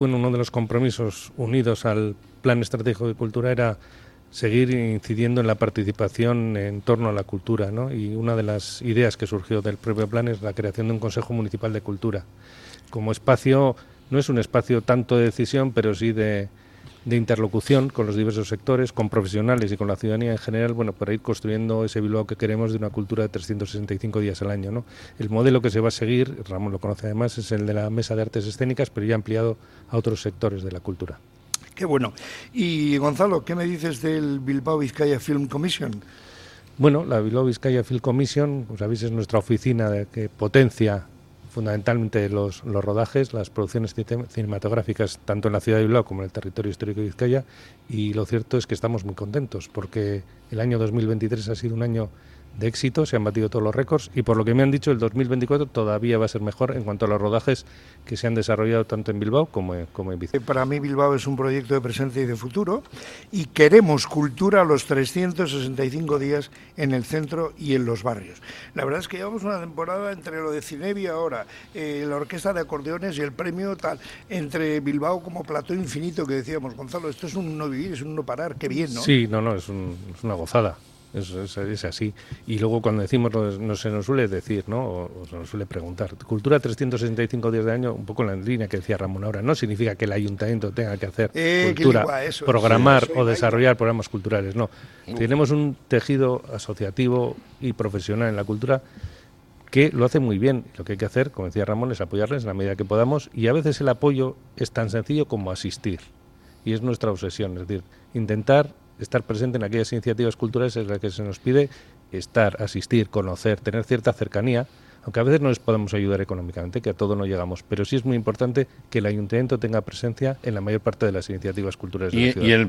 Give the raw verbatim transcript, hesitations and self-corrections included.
Bueno, uno de los compromisos unidos al Plan Estratégico de Cultura era seguir incidiendo en la participación en torno a la cultura, ¿no? Y una de las ideas que surgió del propio plan es la creación de un Consejo Municipal de Cultura. Como espacio, no es un espacio tanto de decisión, pero sí de, de interlocución con los diversos sectores, con profesionales y con la ciudadanía en general, bueno, para ir construyendo ese Bilbao que queremos de una cultura de trescientos sesenta y cinco días al año, ¿no? El modelo que se va a seguir, Ramón lo conoce además, es el de la Mesa de Artes Escénicas, pero ya ampliado a otros sectores de la cultura. Qué bueno. Y Gonzalo, ¿qué me dices del Bilbao Vizcaya Film Commission? Bueno, la Bilbao Vizcaya Film Commission, como sabéis, es nuestra oficina de, que potencia fundamentalmente los, los rodajes, las producciones cinematográficas, tanto en la ciudad de Bilbao como en el territorio histórico de Vizcaya, y lo cierto es que estamos muy contentos, porque el año dos mil veintitrés ha sido un año de éxito, se han batido todos los récords, y por lo que me han dicho, el dos mil veinticuatro todavía va a ser mejor en cuanto a los rodajes que se han desarrollado tanto en Bilbao como en, como en Vizcaya. Para mí Bilbao es un proyecto de presente y de futuro, y queremos cultura los trescientos sesenta y cinco días en el centro y en los barrios. La verdad es que llevamos una temporada entre lo de Cinevi ahora, eh, la orquesta de acordeones y el premio tal, entre Bilbao como plató infinito que decíamos, Gonzalo, esto es un no vivir, es un no parar, qué bien, ¿no? Sí, no, no, es, un, es una gozada. Es, es, es así. Y luego cuando decimos, no se nos suele decir, ¿no? O, o se nos suele preguntar. Cultura trescientos sesenta y cinco días de año, un poco en la línea que decía Ramón ahora. No significa que el ayuntamiento tenga que hacer eh, cultura, que eso, programar eso, eso, o desarrollar programas culturales. No. Uh. Tenemos un tejido asociativo y profesional en la cultura que lo hace muy bien. Lo que hay que hacer, como decía Ramón, es apoyarles en la medida que podamos. Y a veces el apoyo es tan sencillo como asistir. Y es nuestra obsesión. Es decir, intentar estar presente en aquellas iniciativas culturales en las que se nos pide estar, asistir, conocer, tener cierta cercanía, aunque a veces no les podemos ayudar económicamente, que a todo no llegamos, pero sí es muy importante que el ayuntamiento tenga presencia en la mayor parte de las iniciativas culturales de y, la ciudad. Y el